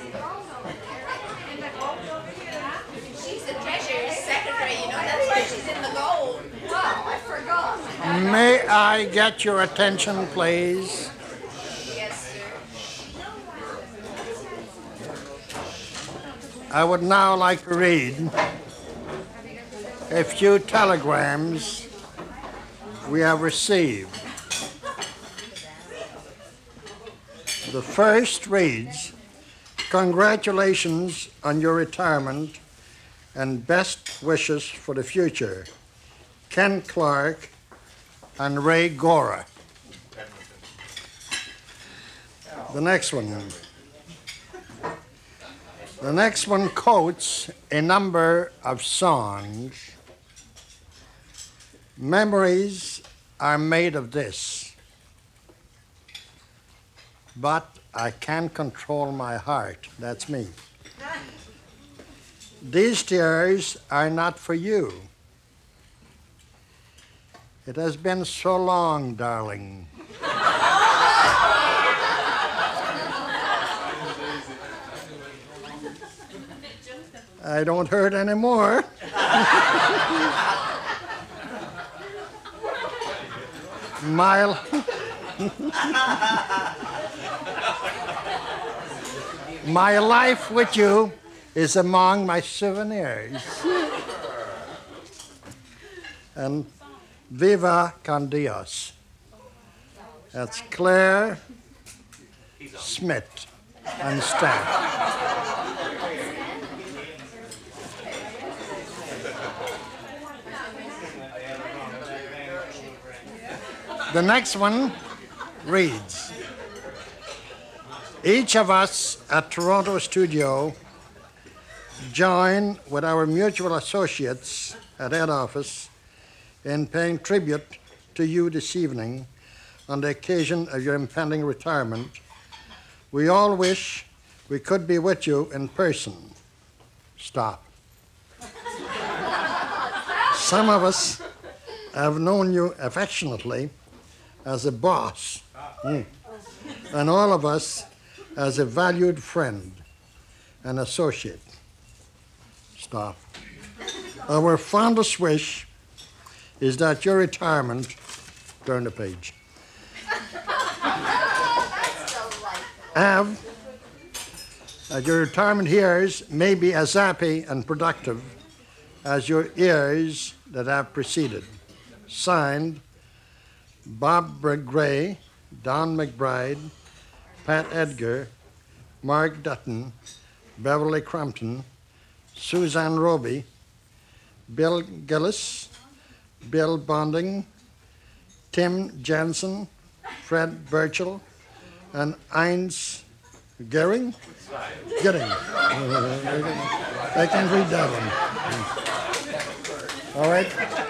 She's the treasurer's secretary, that's why she's in the gold. Wow, I forgot. May I get your attention, please? Yes, sir. I would now like to read a few telegrams we have received. The first reads, "Congratulations on your retirement and best wishes for the future. Ken Clark and Ray Gora." The next one. The next one quotes a number of songs. "Memories are made of this, but I can't control my heart." That's me. "These tears are not for you. It has been so long, darling." I don't hurt anymore. My, my life with you is among my souvenirs. And "Viva con Dios." That's Claire, Smith, and staff. The next one reads, "Each of us at Toronto Studio join with our mutual associates at head office in paying tribute to you this evening on the occasion of your impending retirement. We all wish we could be with you in person." Stop. "Some of us have known you affectionately as a boss, and all of us as a valued friend and associate." Stop. "Our fondest wish is that your retirement," turn the page, "have, that your retirement years may be as happy and productive as your years that have preceded." Signed, Bob Gray, Don McBride, Pat Edgar, Mark Dutton, Beverly Crampton, Suzanne Roby, Bill Gillis, Bill Bonding, Tim Jensen, Fred Burchell, and Heinz Gehring? Getting. I can't read that one. All right?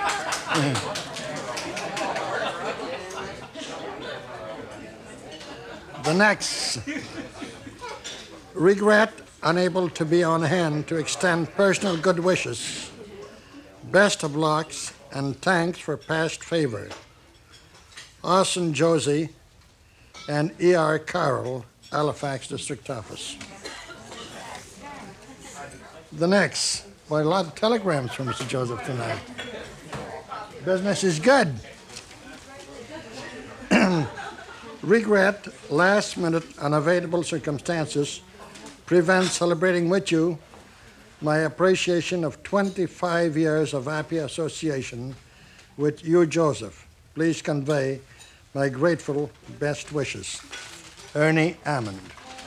The next. "Regret unable to be on hand to extend personal good wishes, best of lucks, and thanks for past favor. Austin Josie and E.R. Carroll, Halifax District Office." The next. Well, a lot of telegrams from Mr. Joseph tonight. Business is good. "Regret last-minute unavailable circumstances prevent celebrating with you my appreciation of 25 years of happy association with you, Joseph. Please convey my grateful best wishes. Ernie Hammond."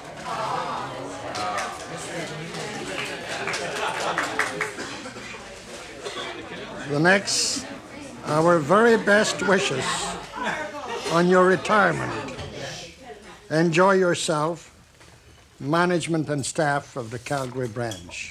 The next, "Our very best wishes on your retirement. Enjoy yourself, management and staff of the Calgary branch."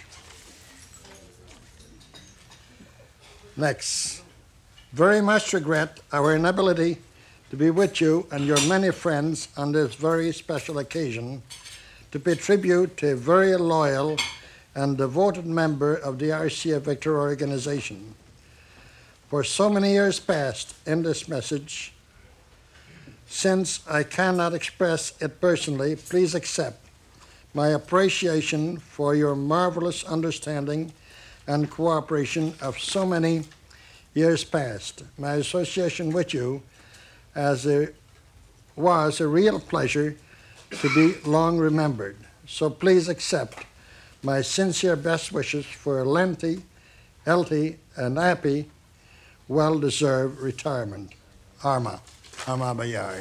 Next, "Very much regret our inability to be with you and your many friends on this very special occasion to pay tribute to a very loyal and devoted member of the RCA Victor organization. For so many years past in this message, since I cannot express it personally, please accept my appreciation for your marvelous understanding and cooperation of so many years past. My association with you was a real pleasure to be long remembered. So please accept my sincere best wishes for a lengthy, healthy, and happy, well-deserved retirement. Arma Bayard.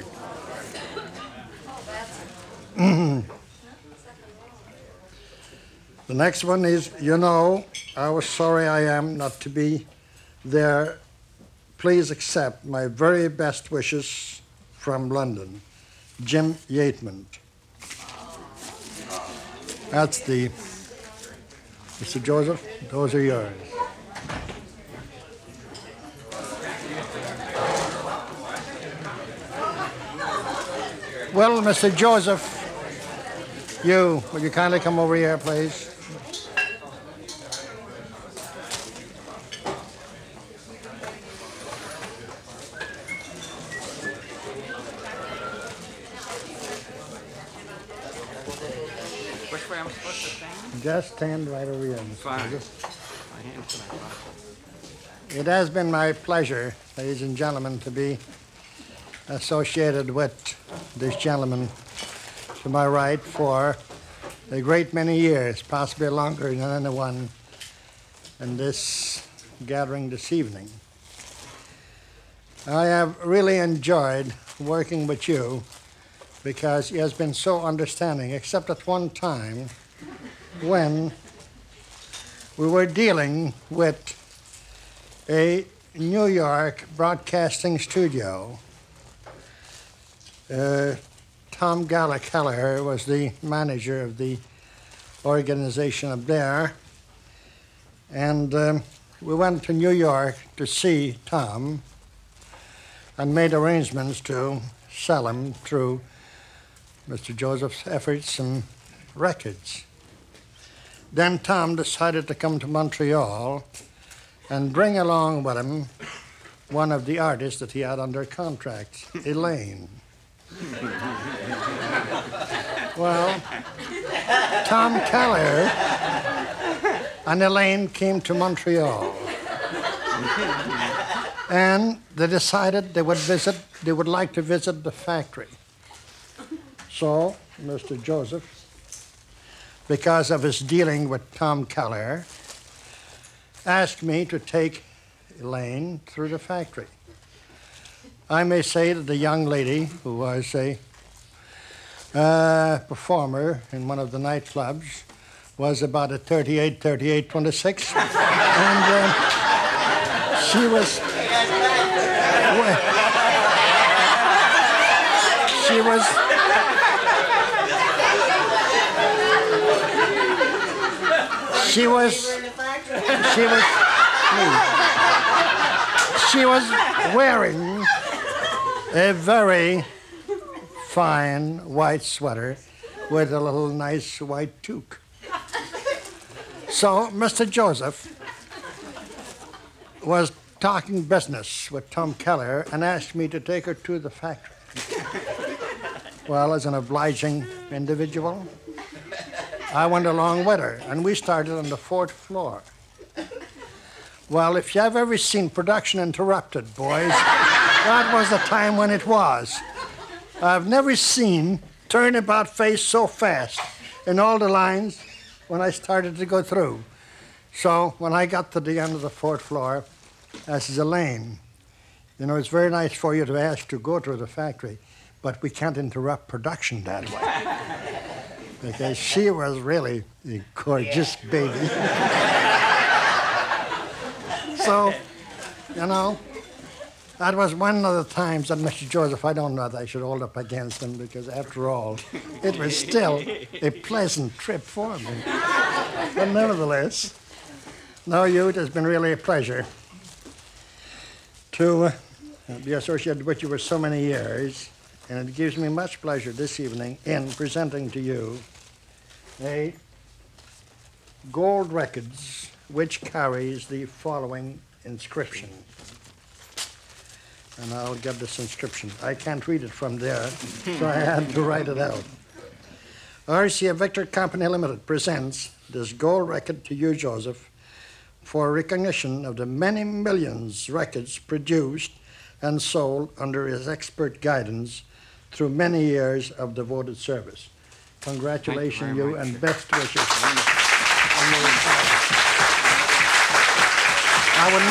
The next one is, how sorry I am not to be there. Please accept my very best wishes from London. Jim Yateman. That's the, Mr. Joseph, those are yours. Well, Mr. Joseph, will you kindly come over here, please? Which way I'm supposed to stand? Just stand right over here, Mr. Fine. Joseph. My hands in my pocket. It has been my pleasure, ladies and gentlemen, to be associated with this gentleman to my right for a great many years, possibly longer than anyone in this gathering this evening. I have really enjoyed working with you because he has been so understanding, except at one time when we were dealing with a New York broadcasting studio. Tom Gallagher was the manager of the organization up there, and we went to New York to see Tom and made arrangements to sell him through Mr. Joseph's efforts and records. Then Tom decided to come to Montreal and bring along with him one of the artists that he had under contract, Elaine. Well, Tom Keller and Elaine came to Montreal, and they decided they would like to visit the factory. So, Mr. Joseph, because of his dealing with Tom Keller, asked me to take Elaine through the factory. I may say that the young lady, who was a performer in one of the nightclubs, was about a 38, 26. And she was... She was wearing a very fine white sweater with a little nice white toque. So Mr. Joseph was talking business with Tom Keller and asked me to take her to the factory. Well, as an obliging individual, I went along with her, and we started on the 4th floor. Well, if you have ever seen Production Interrupted, boys, that was the time when it was. I've never seen turnabout face so fast in all the lines when I started to go through. So when I got to the end of the 4th floor, I says, Elaine, it's very nice for you to ask to go to the factory, but we can't interrupt production that way. Because she was really a gorgeous baby. So, that was one of the times that Mr. Joseph, I don't know that I should hold up against him, because after all, it was still a pleasant trip for me. But nevertheless, it has been really a pleasure to be associated with you for so many years, and it gives me much pleasure this evening in presenting to you a gold records which carries the following inscription. And I'll get this inscription. I can't read it from there, so I had to write it out. RCA Victor Company Limited presents this gold record to you, Joseph, for recognition of the many millions records produced and sold under his expert guidance through many years of devoted service. Congratulations, you, and best wishes. I would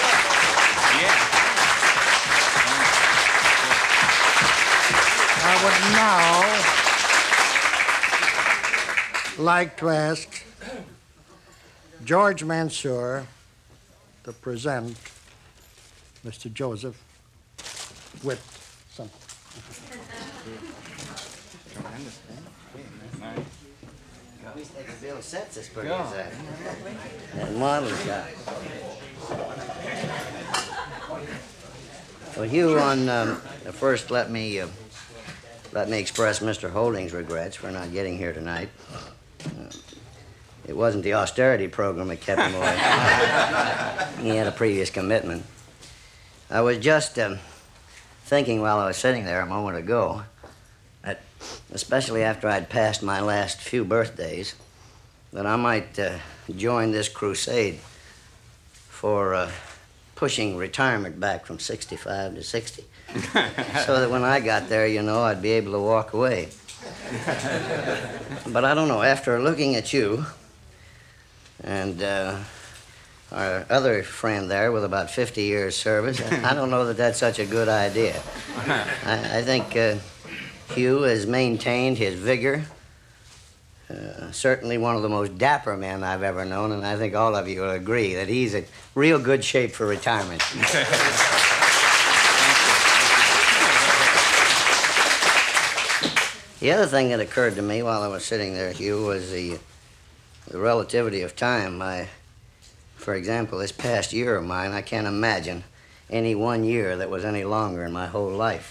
now like to ask George Mansour to present Mr. Joseph with something. We think the bill sets us pretty good. That model shop. Well, Hugh, first let me express Mr. Holding's regrets for not getting here tonight. It wasn't the austerity program that kept him away. He had a previous commitment. I was just thinking while I was sitting there a moment ago that, especially after I'd passed my last few birthdays, that I might join this crusade for pushing retirement back from 65 to 60. So that when I got there, you know, I'd be able to walk away. But I don't know, after looking at you and our other friend there with about 50 years service, I don't know that that's such a good idea. I think Hugh has maintained his vigor. Certainly one of the most dapper men I've ever known, and I think all of you will agree that he's in real good shape for retirement. The other thing that occurred to me while I was sitting there, Hugh, was the relativity of time. For example, this past year of mine, I can't imagine any one year that was any longer in my whole life.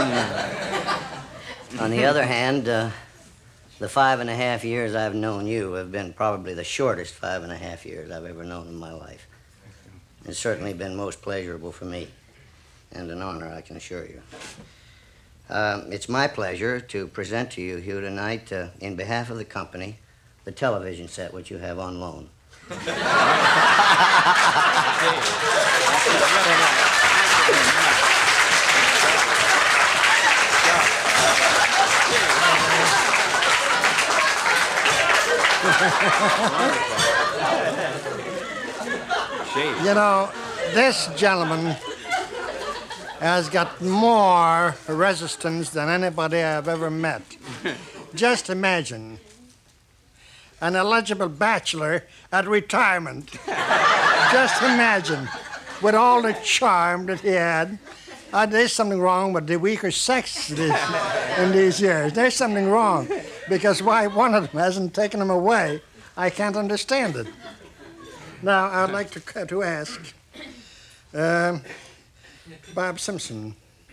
On the other hand, the 5.5 years I've known you have been probably the shortest 5.5 years I've ever known in my life. It's certainly been most pleasurable for me, and an honor, I can assure you. It's my pleasure to present to you, Hugh, tonight, in behalf of the company, the television set which you have on loan. You know, this gentleman has got more resistance than anybody I've ever met. Just imagine an eligible bachelor at retirement. Just imagine, with all the charm that he had. There's something wrong with the weaker sex in these years. There's something wrong, because why one of them hasn't taken him away, I can't understand it. Now, I'd like to ask Bob Simpson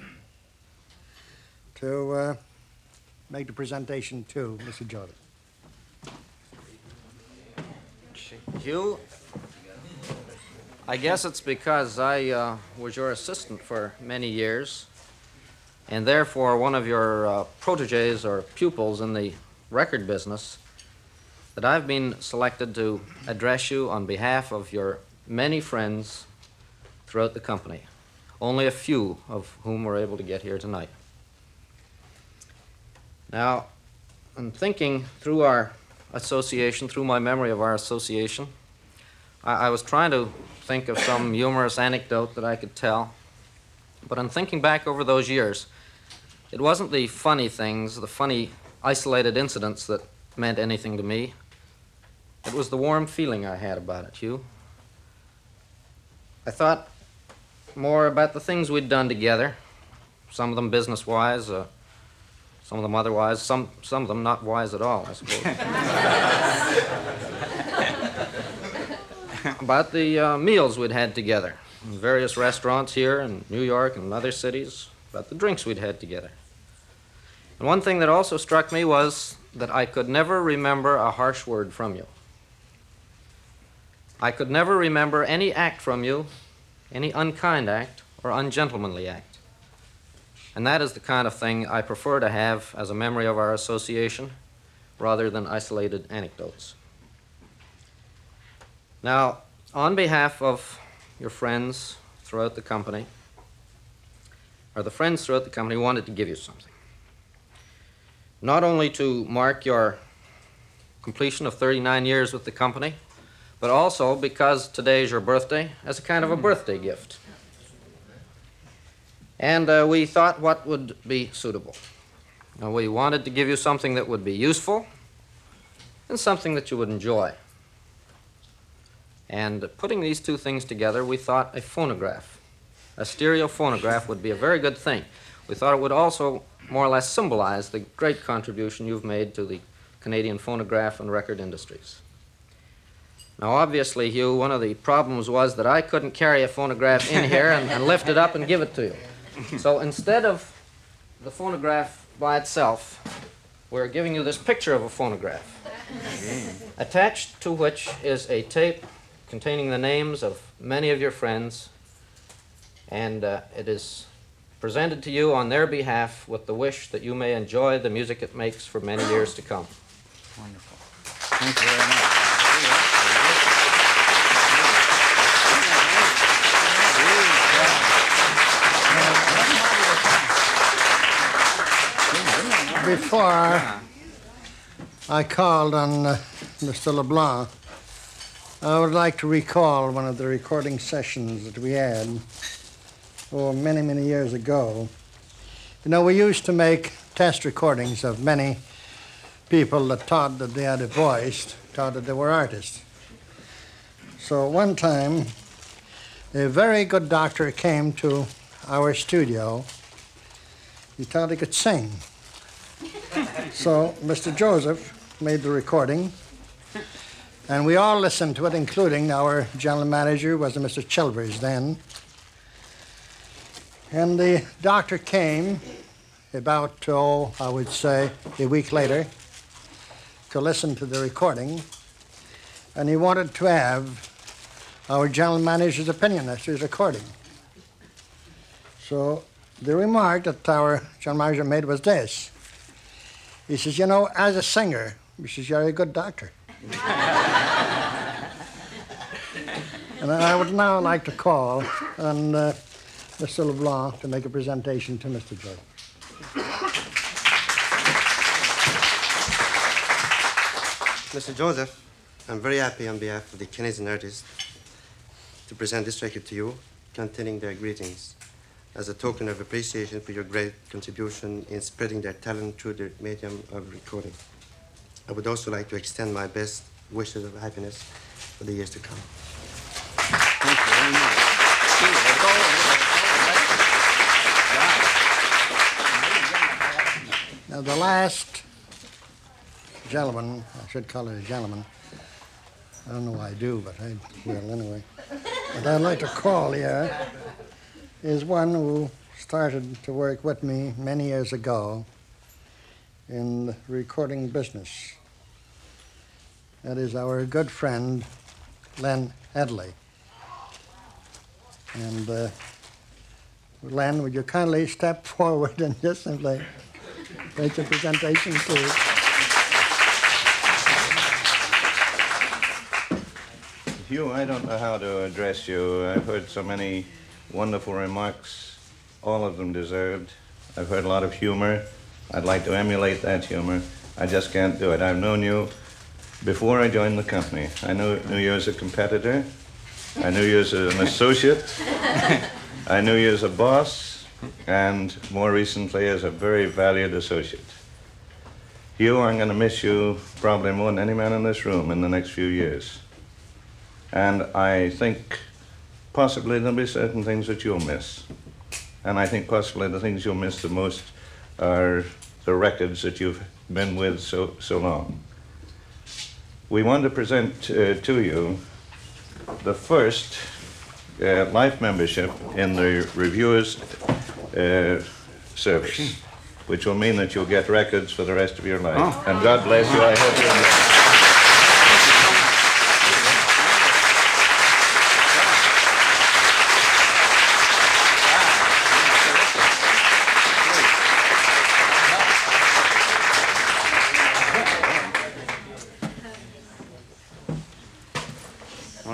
to make the presentation to Mr. Jordan. Hugh, I guess it's because I was your assistant for many years, and therefore one of your proteges or pupils in the record business, that I've been selected to address you on behalf of your many friends throughout the company, only a few of whom were able to get here tonight. Now, in thinking through our association, through my memory of our association, I was trying to think of some humorous anecdote that I could tell, but in thinking back over those years, it wasn't the funny things, the funny isolated incidents that meant anything to me. It was the warm feeling I had about it, Hugh. I thought more about the things we'd done together, some of them business-wise, some of them otherwise, some of them not wise at all, I suppose. About the meals we'd had together in various restaurants here in New York and other cities, about the drinks we'd had together. And one thing that also struck me was that I could never remember a harsh word from you. I could never remember any act from you, any unkind act or ungentlemanly act. And that is the kind of thing I prefer to have as a memory of our association, rather than isolated anecdotes. Now, on behalf of your friends throughout the company, or the friends throughout the company, wanted to give you something. Not only to mark your completion of 39 years with the company, but also because today is your birthday, as a kind of a birthday gift. And we thought what would be suitable. Now, we wanted to give you something that would be useful and something that you would enjoy. And putting these two things together, we thought a phonograph, a stereo phonograph, would be a very good thing. We thought it would also more or less symbolize the great contribution you've made to the Canadian phonograph and record industries. Now, obviously, Hugh, one of the problems was that I couldn't carry a phonograph in here and lift it up and give it to you. So instead of the phonograph by itself, we're giving you this picture of a phonograph, attached to which is a tape containing the names of many of your friends, and it is presented to you on their behalf with the wish that you may enjoy the music it makes for many years to come. Wonderful. Thank you very much. Before I called on Mr. LeBlanc, I would like to recall one of the recording sessions that we had many, many years ago. You know, we used to make test recordings of many people that thought that they had a voice, thought that they were artists. So one time, a very good doctor came to our studio. He thought he could sing. So Mr. Joseph made the recording, and we all listened to it, including our general manager, who was Mr. Chilvers then. And the doctor came about, I would say, a week later to listen to the recording, and he wanted to have our general manager's opinion as to his recording. So the remark that our general manager made was this. He says, you know, as a singer, he says, you're a good doctor. And I would now like to call on Mr. LeBlanc to make a presentation to Mr. Joe. Mr. Joseph, I'm very happy on behalf of the Canadian artists to present this record to you, containing their greetings, as a token of appreciation for your great contribution in spreading their talent through the medium of recording. I would also like to extend my best wishes of happiness for the years to come. Thank you very much. Now, the last gentleman, I should call it a gentleman. I don't know why I do, but I will anyway. What I'd like to call here is one who started to work with me many years ago in the recording business. That is our good friend, Len Headley. And Len, would you kindly step forward and just simply make your presentation, please? Hugh, I don't know how to address you. I've heard so many wonderful remarks, all of them deserved. I've heard a lot of humor. I'd like to emulate that humor. I just can't do it. I've known you before I joined the company. I knew you as a competitor. I knew you as an associate. I knew you as a boss, and more recently as a very valued associate. Hugh, I'm going to miss you probably more than any man in this room in the next few years. And I think possibly there'll be certain things that you'll miss. And I think possibly the things you'll miss the most are the records that you've been with so long. We want to present to you the first life membership in the Reviewers Service, which will mean that you'll get records for the rest of your life. Oh. And God bless you. I hope you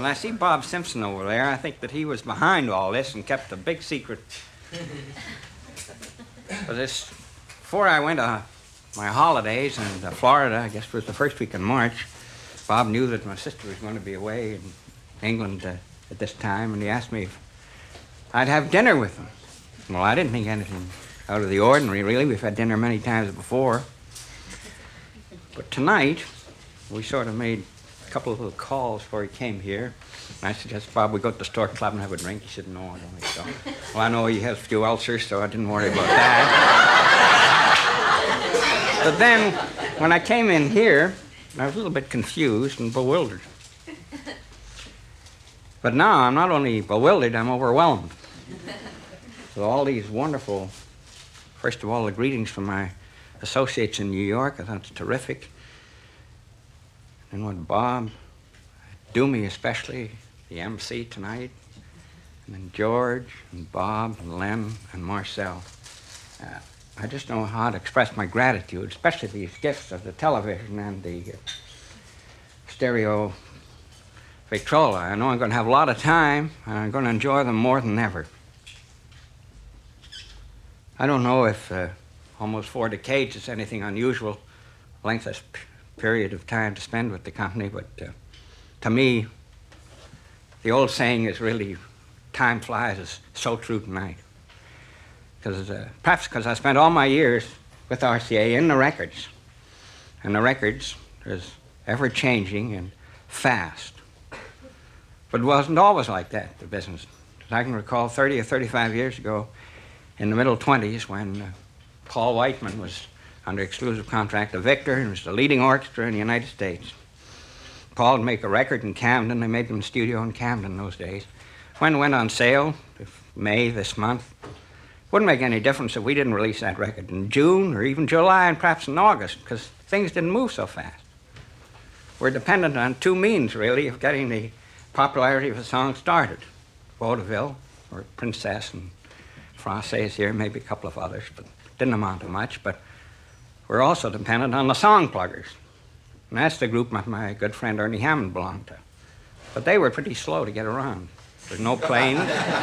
When I see Bob Simpson over there, I think that he was behind all this and kept a big secret. But before I went on my holidays in Florida, I guess it was the first week in March, Bob knew that my sister was going to be away in England at this time, and he asked me if I'd have dinner with him. Well, I didn't think anything out of the ordinary, really. We've had dinner many times before. But tonight, we sort of made a couple of little calls before he came here. And I suggested, Bob, we go to the Stork Club and have a drink. He said, no, I don't think so. Well, I know he has a few ulcers, so I didn't worry about that. But then, when I came in here, I was a little bit confused and bewildered. But now I'm not only bewildered, I'm overwhelmed. With all these wonderful, first of all, the greetings from my associates in New York. I thought it's terrific. And what Bob, Doomy especially, the MC tonight, and then George and Bob and Len and Marcel. I just don't know how to express my gratitude, especially these gifts of the television and the stereo Victrola. I know I'm going to have a lot of time, and I'm going to enjoy them more than ever. I don't know if almost 4 decades is anything unusual, length of period of time to spend with the company, but to me, the old saying is really, time flies, is so true tonight. Perhaps because I spent all my years with RCA in the records, and the records is ever-changing and fast. But it wasn't always like that, the business. I can recall 30 or 35 years ago, in the middle 20s, when Paul Whiteman was under exclusive contract to Victor and was the leading orchestra in the United States. Paul would make a record in Camden. They made them in the studio in Camden those days. When it went on sale, May this month, it wouldn't make any difference if we didn't release that record in June or even July and perhaps in August, because things didn't move so fast. We're dependent on 2 means, really, of getting the popularity of a song started. Vaudeville, or Princess, and Française here, maybe a couple of others, but didn't amount to much. But we're also dependent on the song pluggers. And that's the group my good friend Ernie Hammond belonged to. But they were pretty slow to get around. There's no planes.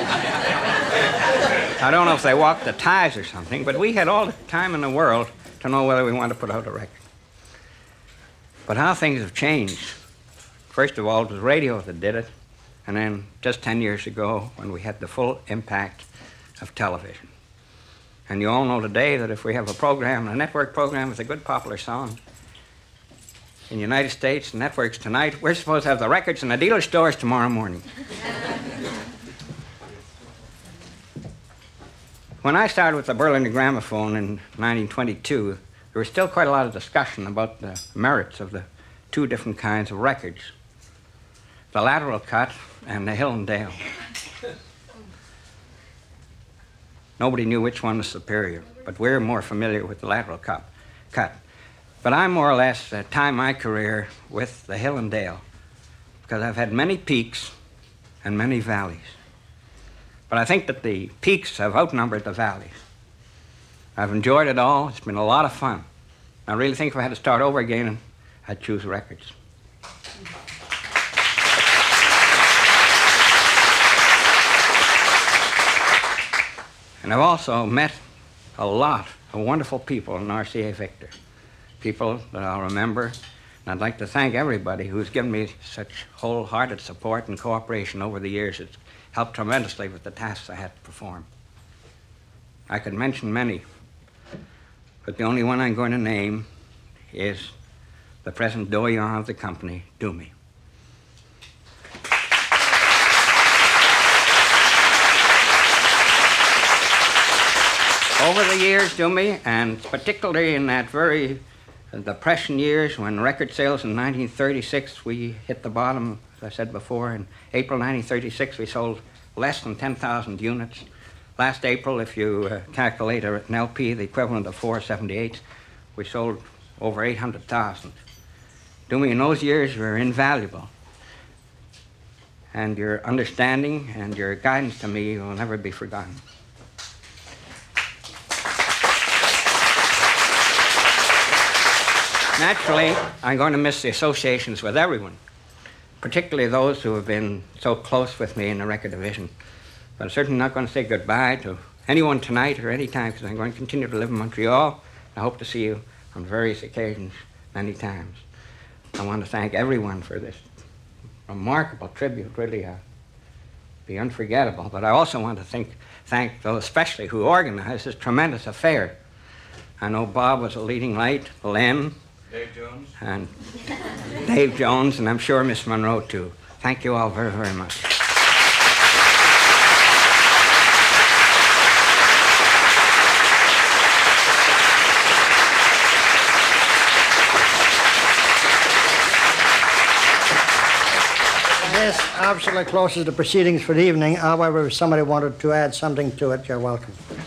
I don't know if they walked the ties or something, but we had all the time in the world to know whether we wanted to put out a record. But how things have changed. First of all, it was radio that did it, and then just 10 years ago, when we had the full impact of television. And you all know today that if we have a program, a network program with a good popular song, in the United States, networks tonight, we're supposed to have the records in the dealer stores tomorrow morning. When I started with the Berliner Gramophone in 1922, there was still quite a lot of discussion about the merits of the 2 different kinds of records, the lateral cut and the Hill and Dale. Nobody knew which one was superior, but we're more familiar with the lateral cut. But I more or less time my career with the Hill and Dale, because I've had many peaks and many valleys. But I think that the peaks have outnumbered the valleys. I've enjoyed it all. It's been a lot of fun. I really think if I had to start over again, I'd choose records. And I've also met a lot of wonderful people in RCA Victor, people that I'll remember. And I'd like to thank everybody who's given me such wholehearted support and cooperation over the years. It's helped tremendously with the tasks I had to perform. I could mention many, but the only one I'm going to name is the present doyen of the company, Doomy. Over the years, Doomy, and particularly in that very Depression years when record sales in 1936, we hit the bottom, as I said before. In April 1936, we sold less than 10,000 units. Last April, if you calculate an LP, the equivalent of 478, we sold over 800,000. Doomy, in those years, you were invaluable. And your understanding and your guidance to me will never be forgotten. Naturally, I'm going to miss the associations with everyone. particularly those who have been so close with me in the record division. But I'm certainly not going to say goodbye to anyone tonight or any time, because I'm going to continue to live in Montreal. I hope to see you on various occasions many times. I want to thank everyone for this remarkable tribute, really be unforgettable. But I also want to thank those especially who organized this tremendous affair. I know Bob was a leading light, Len, Dave Jones. and Dave Jones, and I'm sure Miss Monroe too. Thank you all very, very much. This absolutely closes the proceedings for the evening. However, if somebody wanted to add something to it, you're welcome.